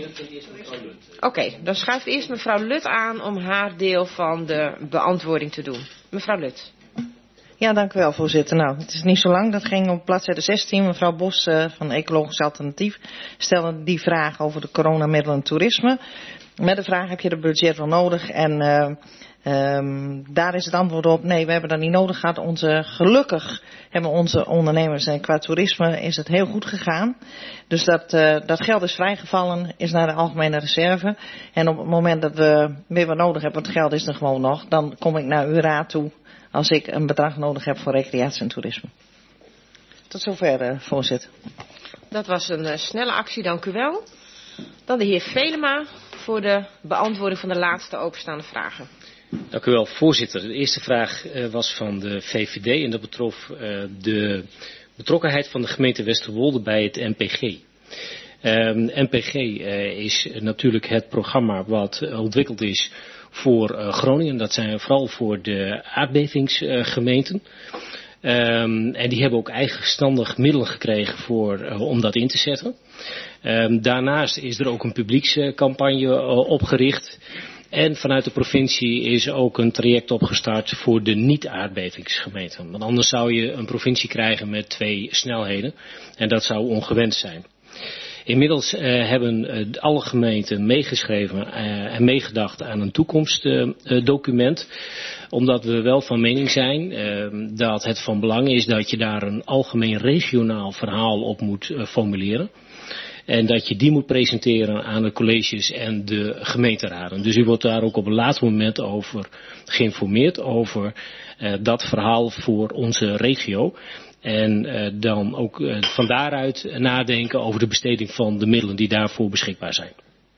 Oké, okay, dan schuift eerst mevrouw Lut aan om haar deel van de beantwoording te doen. Mevrouw Lut. Ja, dank u wel, voorzitter. Nou, het is niet zo lang. Dat ging op bladzijde zestien. Mevrouw Bos uh, van Ecologisch Alternatief stelde die vraag over de coronamiddelen toerisme. Met de vraag, heb je het budget wel nodig? En uh, um, daar is het antwoord op, nee, we hebben dat niet nodig gehad. Onze, gelukkig hebben onze ondernemers en qua toerisme is het heel goed gegaan. Dus dat, uh, dat geld is vrijgevallen, is naar de algemene reserve. En op het moment dat we weer wat nodig hebben, want het geld is er gewoon nog, dan kom ik naar uw raad toe als ik een bedrag nodig heb voor recreatie en toerisme. Tot zover, uh, voorzitter. Dat was een uh, snelle actie, dank u wel. Dan de heer Velema voor de beantwoording van de laatste openstaande vragen. Dank u wel, voorzitter. De eerste vraag uh, was van de V V D en dat betrof uh, de betrokkenheid van de gemeente Westerwolde bij het N P G. Um, N P G uh, is natuurlijk het programma wat uh, ontwikkeld is voor uh, Groningen. Dat zijn vooral voor de aardbevingsgemeenten. Uh, um, en die hebben ook eigenstandig middelen gekregen voor, uh, om dat in te zetten. Um, daarnaast is er ook een publiekscampagne uh, opgericht. En vanuit de provincie is ook een traject opgestart voor de niet-aardbevingsgemeenten. Want anders zou je een provincie krijgen met twee snelheden. En dat zou ongewenst zijn. Inmiddels uh, hebben uh, alle gemeenten meegeschreven uh, en meegedacht aan een toekomstdocument. Uh, omdat we wel van mening zijn uh, dat het van belang is dat je daar een algemeen regionaal verhaal op moet uh, formuleren. En dat je die moet presenteren aan de colleges en de gemeenteraden. Dus u wordt daar ook op een later moment over geïnformeerd over uh, dat verhaal voor onze regio. En uh, dan ook uh, van daaruit nadenken over de besteding van de middelen die daarvoor beschikbaar zijn.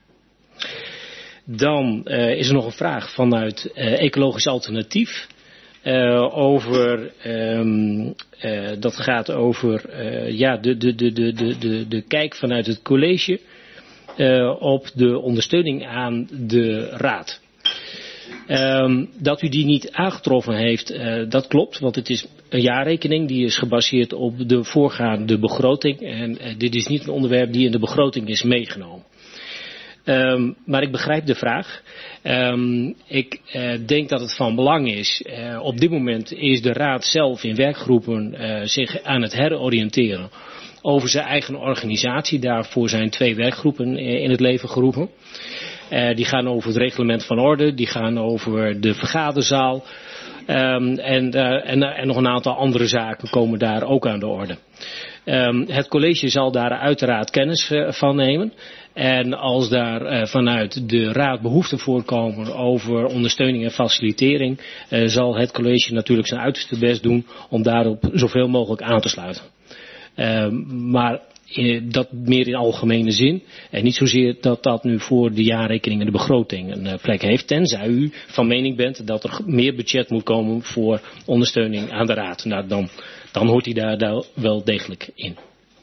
Dan uh, is er nog een vraag vanuit uh, Ecologisch Alternatief. Uh, over, um, uh, dat gaat over uh, ja, de, de, de, de, de, de, de kijk vanuit het college uh, op de ondersteuning aan de raad. Um, dat u die niet aangetroffen heeft, uh, dat klopt, want het is een jaarrekening die is gebaseerd op de voorgaande begroting. En uh, dit is niet een onderwerp die in de begroting is meegenomen. Um, maar ik begrijp de vraag. Um, ik uh, denk dat het van belang is. Uh, op dit moment is de raad zelf in werkgroepen uh, zich aan het heroriënteren over zijn eigen organisatie. Daarvoor zijn twee werkgroepen in het leven geroepen. Uh, die gaan over het reglement van orde, die gaan over de vergaderzaal. Um, en, uh, en, en nog een aantal andere zaken komen daar ook aan de orde. Um, het college zal daar uiteraard kennis uh, van nemen. En als daar uh, vanuit de raad behoeften voorkomen over ondersteuning en facilitering, uh, zal het college natuurlijk zijn uiterste best doen om daarop zoveel mogelijk aan te sluiten. Uh, maar uh, dat meer in algemene zin. En niet zozeer dat dat nu voor de jaarrekening en de begroting een uh, plek heeft. Tenzij u van mening bent dat er meer budget moet komen voor ondersteuning aan de raad. Nou, dan, dan hoort hij daar, daar wel degelijk in.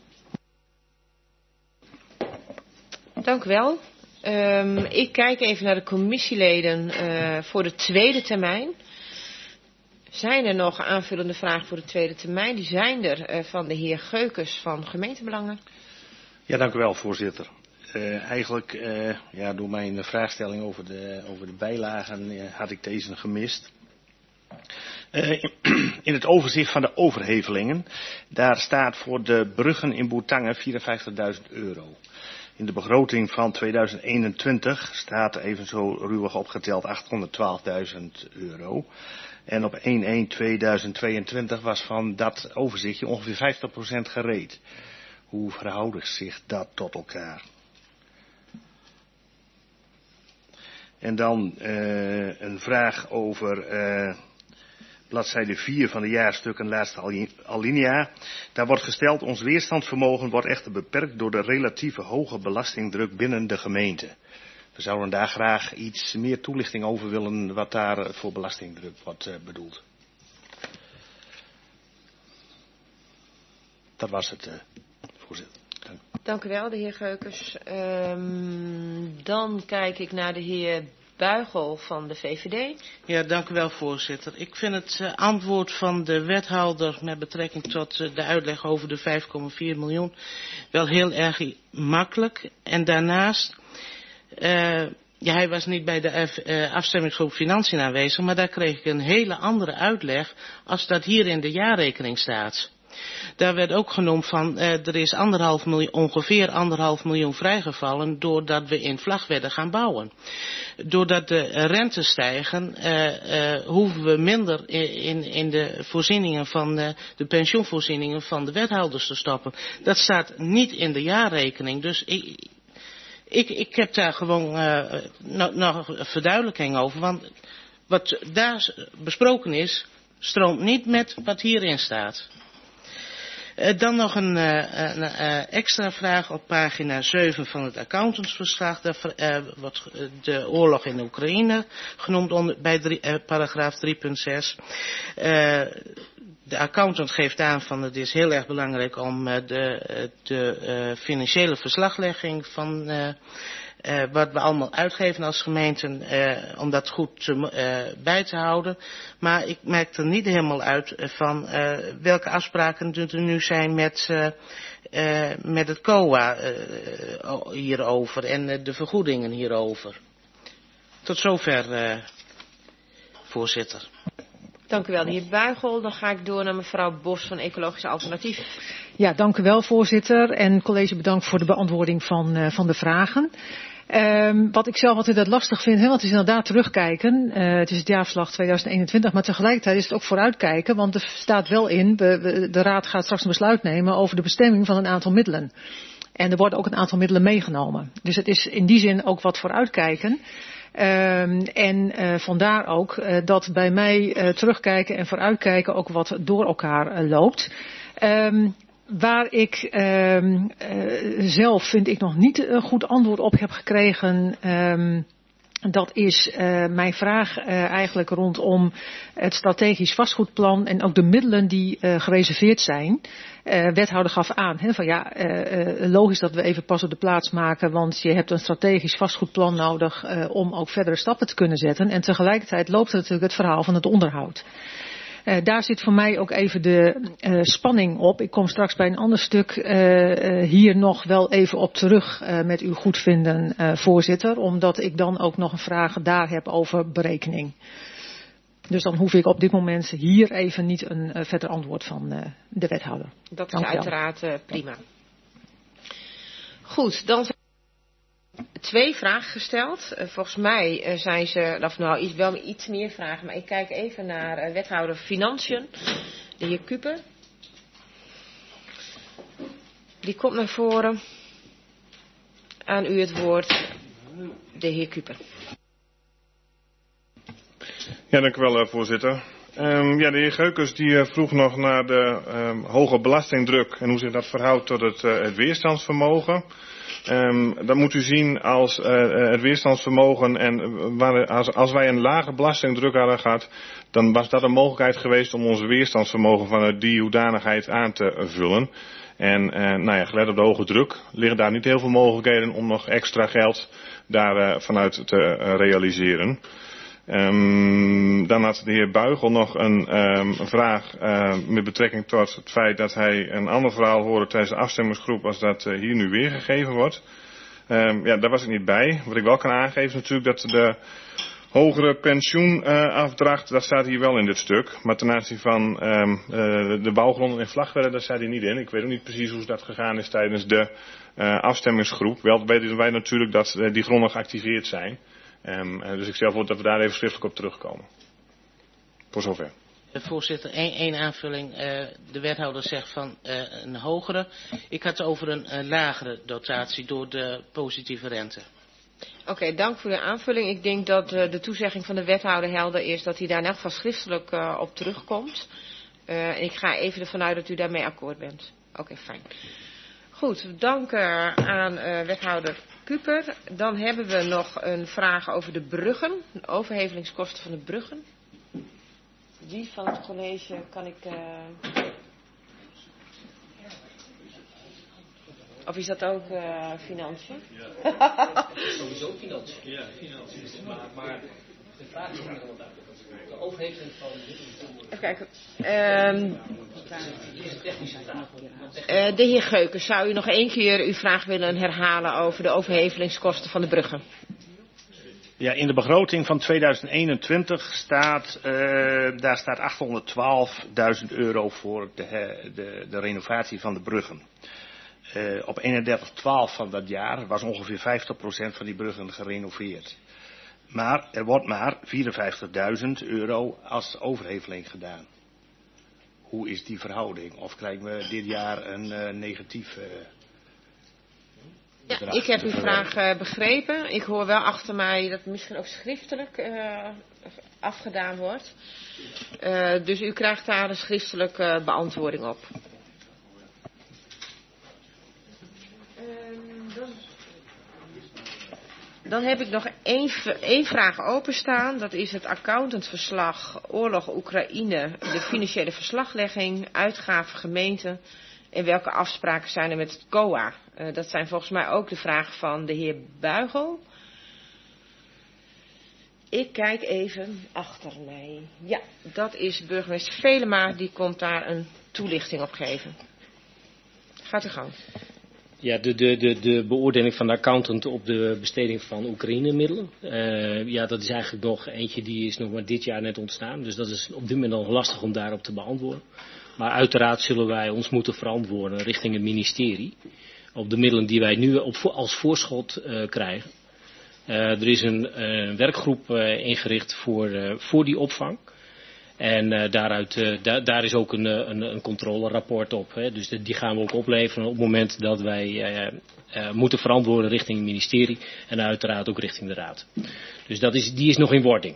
Dank u wel. Um, ik kijk even naar de commissieleden uh, voor de tweede termijn. Zijn er nog aanvullende vragen voor de tweede termijn? Die zijn er uh, van de heer Geukes van Gemeentebelangen. Ja, dank u wel, voorzitter. Uh, eigenlijk, uh, ja, door mijn vraagstelling over de, over de bijlagen uh, had ik deze gemist. Uh, in het overzicht van de overhevelingen, daar staat voor de bruggen in Bourtange vierenvijftigduizend euro. In de begroting van tweeduizend eenentwintig staat evenzo ruwig opgeteld achthonderdtwaalfduizend euro. En op één één tweeduizend tweeëntwintig was van dat overzichtje ongeveer vijftig procent gereed. Hoe verhoudt zich dat tot elkaar? En dan uh, een vraag over uh, bladzijde vier van de jaarstukken, laatste alinea. Daar wordt gesteld, ons weerstandsvermogen wordt echter beperkt door de relatieve hoge belastingdruk binnen de gemeente. We zouden daar graag iets meer toelichting over willen wat daar voor belastingdruk wordt uh, bedoeld. Dat was het, uh, voorzitter. Dank. Dank u wel, de heer Geukes. Um, dan kijk ik naar de heer Buigel van de V V D. Ja, dank u wel, voorzitter. Ik vind het uh, antwoord van de wethouder met betrekking tot uh, de uitleg over de vijf komma vier miljoen wel heel erg makkelijk. En daarnaast, uh, ja, hij was niet bij de uh, afstemmingsgroep Financiën aanwezig, maar daar kreeg ik een hele andere uitleg als dat hier in de jaarrekening staat. Daar werd ook genoemd van, uh, er is anderhalf miljoen, ongeveer anderhalf miljoen vrijgevallen doordat we in Vlagtwedde gaan bouwen. Doordat de rentes stijgen, uh, uh, hoeven we minder in, in de voorzieningen van uh, de pensioenvoorzieningen van de wethouders te stoppen. Dat staat niet in de jaarrekening, dus ik, ik, ik heb daar gewoon uh, nog, nog een verduidelijking over, want wat daar besproken is, stroomt niet met wat hierin staat. Uh, dan nog een, uh, een uh, extra vraag op pagina zeven van het accountantsverslag. Daar uh, wordt de oorlog in Oekraïne genoemd onder, bij drie, uh, paragraaf drie punt zes. Uh, de accountant geeft aan van het is heel erg belangrijk om uh, de, de uh, financiële verslaglegging van uh, Uh, wat we allemaal uitgeven als gemeenten, uh, om dat goed uh, bij te houden. Maar ik merk er niet helemaal uit uh, van uh, welke afspraken er nu zijn met, uh, uh, met het C O A uh, hierover en uh, de vergoedingen hierover. Tot zover, uh, voorzitter. Dank u wel, de heer Buigel. Dan ga ik door naar mevrouw Bos van Ecologisch Alternatief. Ja, dank u wel, voorzitter. En college bedankt voor de beantwoording van, uh, van de vragen. Um, wat ik zelf altijd lastig vind, hè, want het is inderdaad terugkijken. Uh, het is het jaarverslag tweeduizend eenentwintig, maar tegelijkertijd is het ook vooruitkijken. Want er staat wel in, we, we, de Raad gaat straks een besluit nemen over de bestemming van een aantal middelen. En er worden ook een aantal middelen meegenomen. Dus het is in die zin ook wat vooruitkijken. Um, en uh, vandaar ook uh, dat bij mij uh, terugkijken en vooruitkijken ook wat door elkaar uh, loopt. Um, Waar ik uh, uh, zelf vind ik nog niet een goed antwoord op heb gekregen, um, dat is uh, mijn vraag uh, eigenlijk rondom het strategisch vastgoedplan en ook de middelen die uh, gereserveerd zijn. Uh, wethouder gaf aan, he, van ja, uh, uh, logisch dat we even pas op de plaats maken, want je hebt een strategisch vastgoedplan nodig uh, om ook verdere stappen te kunnen zetten. En tegelijkertijd loopt er natuurlijk het verhaal van het onderhoud. Uh, daar zit voor mij ook even de uh, spanning op. Ik kom straks bij een ander stuk uh, uh, hier nog wel even op terug uh, met uw goedvinden, uh, voorzitter. Omdat ik dan ook nog een vraag daar heb over berekening. Dus dan hoef ik op dit moment hier even niet een uh, verder antwoord van uh, de wethouder. Dat is Dank uiteraard uh, prima. Goed, dan zijn twee vragen gesteld. Uh, volgens mij uh, zijn ze, of nou iets, wel iets meer vragen, maar ik kijk even naar uh, wethouder Financiën, de heer Kuper. Die komt naar voren. Aan u het woord, de heer Kuper. Ja, dank u wel, uh, voorzitter. Um, ja, de heer Geukens die uh, vroeg nog naar de um, hoge belastingdruk en hoe zich dat verhoudt tot het, uh, het weerstandsvermogen. Um, dat moet u zien als uh, het weerstandsvermogen en waar, als, als wij een lage belastingdruk hadden gehad, dan was dat een mogelijkheid geweest om ons weerstandsvermogen vanuit die hoedanigheid aan te vullen. En uh, nou ja, gelet op de hoge druk liggen daar niet heel veel mogelijkheden om nog extra geld daar uh, vanuit te uh, realiseren. Um, dan had de heer Buigel nog een um, vraag uh, met betrekking tot het feit dat hij een ander verhaal hoorde tijdens de afstemmingsgroep als dat uh, hier nu weergegeven wordt. Um, ja, daar was ik niet bij. Wat ik wel kan aangeven is natuurlijk dat de hogere pensioenafdracht, uh, dat staat hier wel in dit stuk. Maar ten aanzien van um, uh, de bouwgronden in Vlagtwedde, daar staat hij niet in. Ik weet ook niet precies hoe dat gegaan is tijdens de uh, afstemmingsgroep. Wel weten wij natuurlijk dat uh, die gronden geactiveerd zijn. Um, dus ik stel voor dat we daar even schriftelijk op terugkomen. Voor zover. Voorzitter, één, één aanvulling. Uh, de wethouder zegt van uh, een hogere. Ik had het over een uh, lagere dotatie door de positieve rente. Oké, okay, dank voor de aanvulling. Ik denk dat uh, de toezegging van de wethouder helder is dat hij daar in elk geval schriftelijk uh, op terugkomt. Uh, ik ga even ervan uit dat u daarmee akkoord bent. Oké, okay, fijn. Goed, dank uh, aan uh, wethouder Kuper. Dan hebben we nog een vraag over de bruggen. De overhevelingskosten van de bruggen. Die van het college kan ik... Uh... Of is dat ook uh, financiën? Ja, sowieso financiën. Ja, financiën. Maar, maar de vraag is inderdaad de overheveling van... Even kijken. Um, uh, de heer Geukens, zou u nog één keer uw vraag willen herhalen over de overhevelingskosten van de bruggen? Ja, in de begroting van tweeduizend eenentwintig staat, uh, daar staat achthonderdtwaalfduizend euro voor de, de, de renovatie van de bruggen. Uh, op eenendertig twaalf van dat jaar was ongeveer vijftig procent van die bruggen gerenoveerd. Maar er wordt maar vierenvijftigduizend euro als overheveling gedaan. Hoe is die verhouding? Of krijgen we dit jaar een uh, negatief uh, bedrag? Ja, ik heb uw vraag uh, begrepen. Ik hoor wel achter mij dat het misschien ook schriftelijk uh, afgedaan wordt. Uh, dus u krijgt daar een schriftelijke uh, beantwoording op. Dan heb ik nog één, één vraag openstaan. Dat is het accountantverslag Oorlog Oekraïne, de financiële verslaglegging, uitgaven gemeenten en welke afspraken zijn er met het C O A. Uh, dat zijn volgens mij ook de vragen van de heer Buigel. Ik kijk even achter mij. Ja, dat is burgemeester Velema, die komt daar een toelichting op geven. Gaat u gang. Ja, de, de, de, de beoordeling van de accountant op de besteding van Oekraïne-middelen. Uh, ja, dat is eigenlijk nog eentje die is nog maar dit jaar net ontstaan. Dus dat is op dit moment nog lastig om daarop te beantwoorden. Maar uiteraard zullen wij ons moeten verantwoorden richting het ministerie. Op de middelen die wij nu op, als voorschot uh, krijgen. Uh, er is een uh, werkgroep uh, ingericht voor, uh, voor die opvang. En uh, daaruit, uh, da daar is ook een, een, een controlerapport op. Hè. Dus de, die gaan we ook opleveren op het moment dat wij uh, uh, moeten verantwoorden richting het ministerie. En uiteraard ook richting de raad. Dus dat is, die is nog in wording.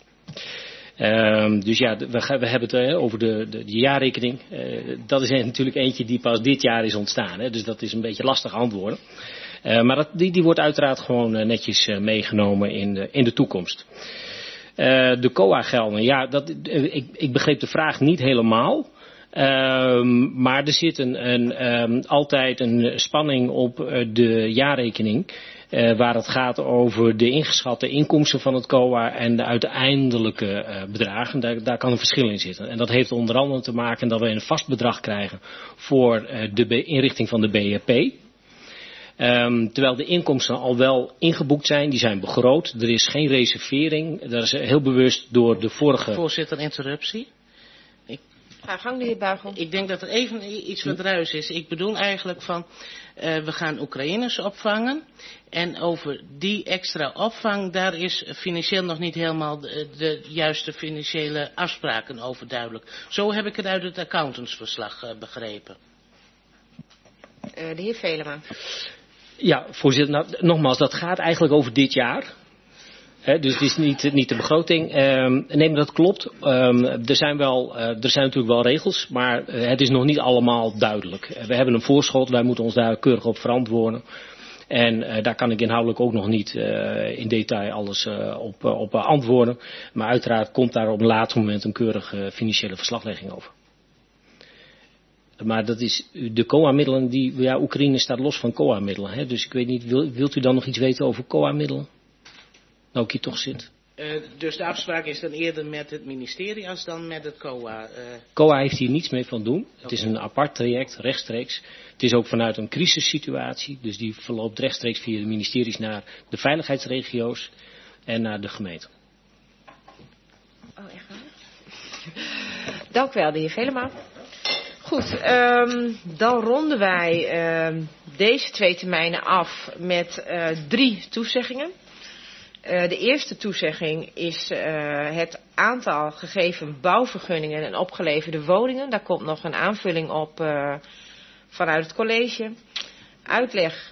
Uh, dus ja, we, we hebben het uh, over de, de, de jaarrekening. Uh, dat is natuurlijk eentje die pas dit jaar is ontstaan. Hè. Dus dat is een beetje lastig antwoorden. Uh, maar dat, die, die wordt uiteraard gewoon uh, netjes uh, meegenomen in de, in de toekomst. Uh, de C O A-gelden, ja, dat, uh, ik, ik begreep de vraag niet helemaal. Uh, maar er zit een, een, um, altijd een spanning op uh, de jaarrekening. Uh, waar het gaat over de ingeschatte inkomsten van het C O A en de uiteindelijke uh, bedragen. Daar, daar kan een verschil in zitten. En dat heeft onder andere te maken dat we een vast bedrag krijgen voor uh, de inrichting van de B H P. Um, terwijl de inkomsten al wel ingeboekt zijn, die zijn begroot. Er is geen reservering. Dat is heel bewust door de vorige... Voorzitter, interruptie. Ik... Ga gang, de heer Buigel. Ik denk dat er even iets wat ruis is. Ik bedoel eigenlijk van, uh, we gaan Oekraïners opvangen. En over die extra opvang, daar is financieel nog niet helemaal de, de juiste financiële afspraken over duidelijk. Zo heb ik het uit het accountantsverslag uh, begrepen. Uh, de heer Velema. Ja, voorzitter, nou, nogmaals, dat gaat eigenlijk over dit jaar. He, dus het is niet, niet de begroting. Um, nee, maar dat klopt. Um, er, zijn wel, uh, er zijn natuurlijk wel regels, maar uh, het is nog niet allemaal duidelijk. Uh, we hebben een voorschot, wij moeten ons daar keurig op verantwoorden. En uh, daar kan ik inhoudelijk ook nog niet uh, in detail alles uh, op, uh, op uh, antwoorden. Maar uiteraard komt daar op een later moment een keurige financiële verslaglegging over. Maar dat is de C O A-middelen, die, ja, Oekraïne staat los van C O A-middelen. Hè? Dus ik weet niet, wil, wilt u dan nog iets weten over C O A-middelen? Nou, ik hier toch zit. Uh, dus de afspraak is dan eerder met het ministerie als dan met het C O A? Uh... C O A heeft hier niets mee van doen. Het okay. is een apart traject, rechtstreeks. Het is ook vanuit een crisissituatie. Dus die verloopt rechtstreeks via de ministeries naar de veiligheidsregio's en naar de gemeente. Oh, echt waar? Dank u wel, de heer Velema. Goed, um, dan ronden wij um, deze twee termijnen af met uh, drie toezeggingen. Uh, de eerste toezegging is uh, het aantal gegeven bouwvergunningen en opgeleverde woningen. Daar komt nog een aanvulling op uh, vanuit het college. Uitleg.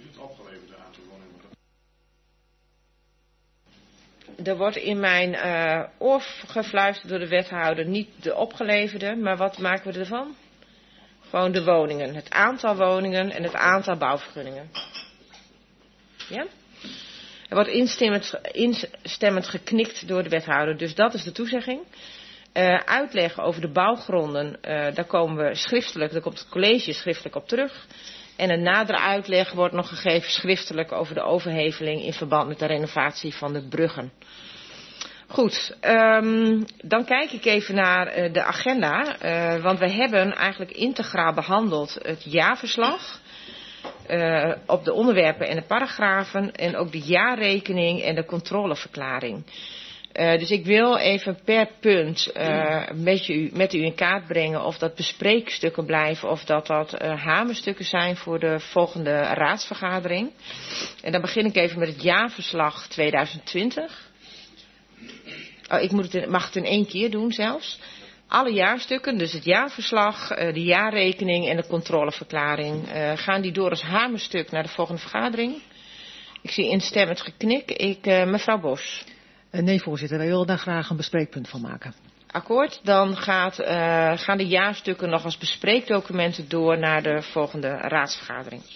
Er wordt in mijn uh, oor gefluisterd door de wethouder, niet de opgeleverde, maar wat maken we ervan? Gewoon de woningen, het aantal woningen en het aantal bouwvergunningen. Ja? Er wordt instemmend, instemmend geknikt door de wethouder, dus dat is de toezegging. Uh, uitleg over de bouwgronden, uh, daar komen we schriftelijk, daar komt het college schriftelijk op terug. En een nadere uitleg wordt nog gegeven schriftelijk over de overheveling in verband met de renovatie van de bruggen. Goed, um, dan kijk ik even naar uh, de agenda, uh, want we hebben eigenlijk integraal behandeld het jaarverslag. Uh, op de onderwerpen en de paragrafen en ook de jaarrekening en de controleverklaring. Uh, dus ik wil even per punt uh, met, u, met u in kaart brengen of dat bespreekstukken blijven of dat dat uh, hamerstukken zijn voor de volgende raadsvergadering. En dan begin ik even met het jaarverslag tweeduizend twintig. Oh, ik moet het in, mag het in één keer doen zelfs. Alle jaarstukken, dus het jaarverslag, de jaarrekening en de controleverklaring, uh, gaan die door als hamerstuk naar de volgende vergadering. Ik zie instemmend geknik. Ik, uh, mevrouw Bos. Uh, nee, voorzitter, wij willen daar graag een bespreekpunt van maken. Akkoord, dan gaat, uh, gaan de jaarstukken nog als bespreekdocumenten door naar de volgende raadsvergadering.